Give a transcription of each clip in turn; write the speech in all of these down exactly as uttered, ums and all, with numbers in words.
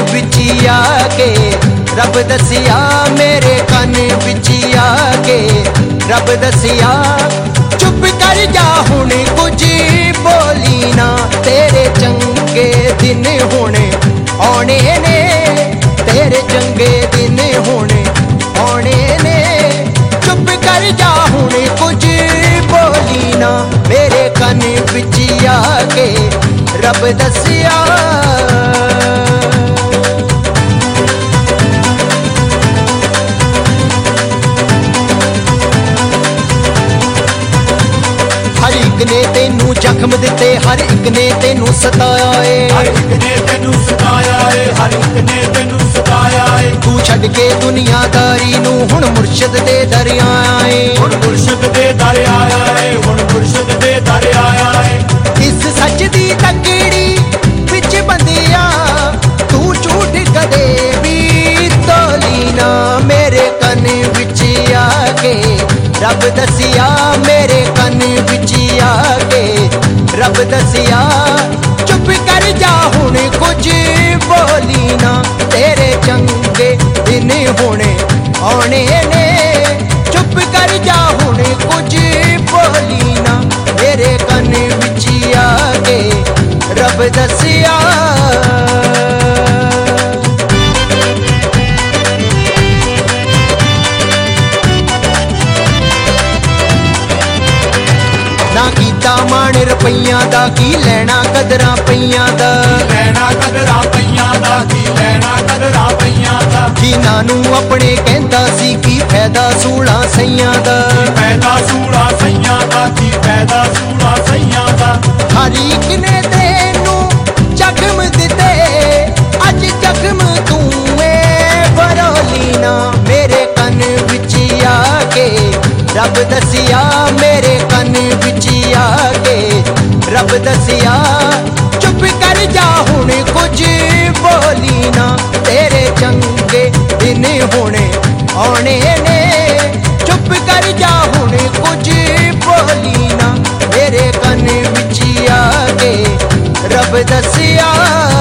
विच आके रब दसिया मेरे कन विच आके रब दसिया चुप कर जा हुण कुछ बोली ना तेरे चंगे दिन हुण आने ने तेरे चंगे दिन हुण आने ने चुप कर जा हुण कुछ बोली ना मेरे कन विच आके रब दसिया हर एक ने तेनू जख्म दिते हर एक ने तेनू सताया है हर एक ने तेनू सताया है हर एक ने तेनू सताया है तू छड़ के दुनियादारी नू हुण मुर्शद दे दर आया है हुण मुर्शद दे दर आया है हुण मुर्शद दे दर आया है इस सच दी तकड़ी विच बंदिया तू झूठ कदे भी तोली ना मेरे कन विच आके रब दसिया मेरे कन विच आके रब दसिया चुप कर जा हुण कुछ बोली ना तेरे चंगे दिन हुण आने ने चुप कर जा हुण कुछ बोली ना मेरे कन विच आके रब दसिया ना कीता मान रुपइयां दा की लैना कदरां पईयां दा लैना कदरां पईयां दा की लैना कदरां पईयां दा जिन्हां नू अपने कहंदा सी की फायदा सूला सईयां दा पैदा सूला सईयां दा की पैदा सूला सईयां दा हर एक ने तेनू जख्म दिते अज जख्म तू ए बरोली ना मेरे कन विच आके रब दसिया मेरे कन विच आके रब दसिया चुप कर जा हुण कुछ बोली ना तेरे चंगे दिन हुण आने ने चुप कर जा हुण कुछ बोली ना मेरे कन विच आके रब दसिया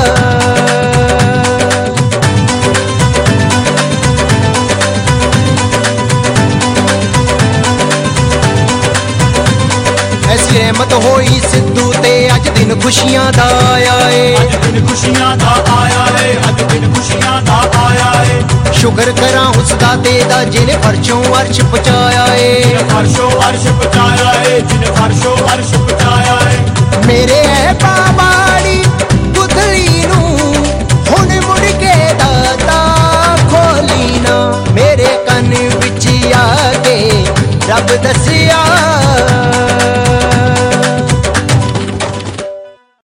ऐसी रहमत होई सिद्धू ते अज दिन खुशियां दा आया है अज दिन खुशियां दा आया है अज दिन खुशियां दा आया है शुक्र करा उस दाते दा जिने फर्शों अर्श पहुंचाया है फर्शों अर्श पहुंचाया है जिने फर्शों अर्श पहुंचाया है मेरे है बाप